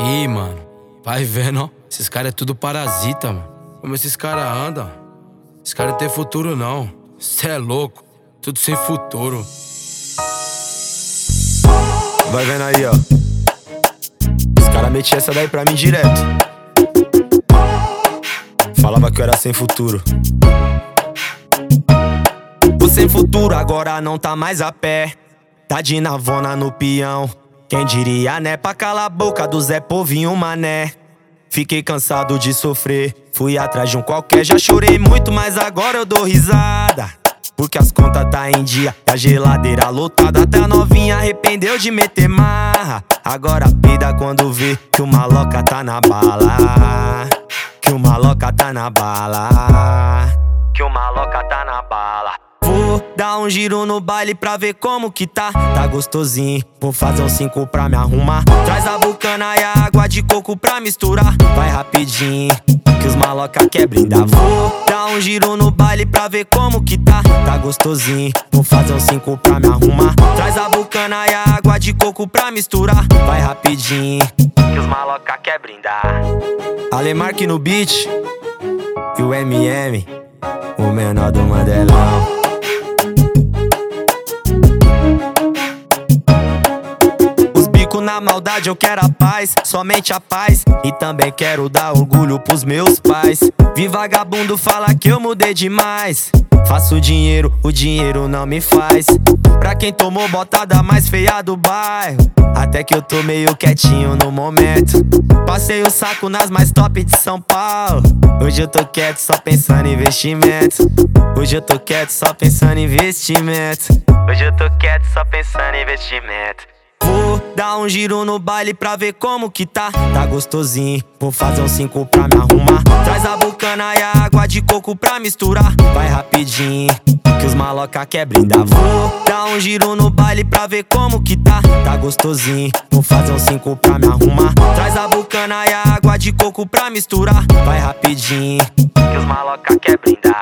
Ih, mano, vai vendo, ó. Esses caras é tudo parasita, mano. Como esses caras andam? Esses caras não tem futuro, não. Cê é louco. Tudo sem futuro. Vai vendo aí, ó. Os caras metiam essa daí pra mim direto. Falava que eu era sem futuro. O sem futuro agora não tá mais a pé. Tá de navona no peão. Quem diria, né? Pra calar a boca do Zé Povinho Mané. Fiquei cansado de sofrer, fui atrás de um qualquer. Já chorei muito, mas agora eu dou risada, porque as contas tá em dia e a geladeira lotada. Até a novinha arrependeu de meter marra. Agora peida quando vê que o maloca tá na bala. Que o maloca tá na bala. Que o maloca tá na bala. Vou dar um giro no baile pra ver como que tá. Tá gostosinho, vou fazer um 5 pra me arrumar. Traz a bucana e a água de coco pra misturar. Vai rapidinho, que os maloca quer brindar. Vou dar um giro no baile pra ver como que tá. Tá gostosinho, vou fazer um 5 pra me arrumar. Traz a bucana e a água de coco pra misturar. Vai rapidinho, que os maloca quer brindar. Alemark no beat e o MM, o menor do Mandelão. Na maldade eu quero a paz, somente a paz. E também quero dar orgulho pros meus pais. Vi vagabundo falar que eu mudei demais. Faço dinheiro, o dinheiro não me faz. Pra quem tomou botada mais feia do bairro, até que eu tô meio quietinho no momento. Passei o saco nas mais top de São Paulo. Hoje eu tô quieto só pensando em investimento. Hoje eu tô quieto só pensando em investimento. Hoje eu tô quieto só pensando em investimento. Vou dar um giro no baile pra ver como que tá. Tá gostosinho, vou fazer um 5 pra me arrumar. Traz a bucana e a água de coco pra misturar. Vai rapidinho, que os maloca quer brindar. Vou dar um giro no baile pra ver como que tá. Tá gostosinho, vou fazer um 5 pra me arrumar. Traz a bucana e a água de coco pra misturar. Vai rapidinho, que os maloca quer brindar.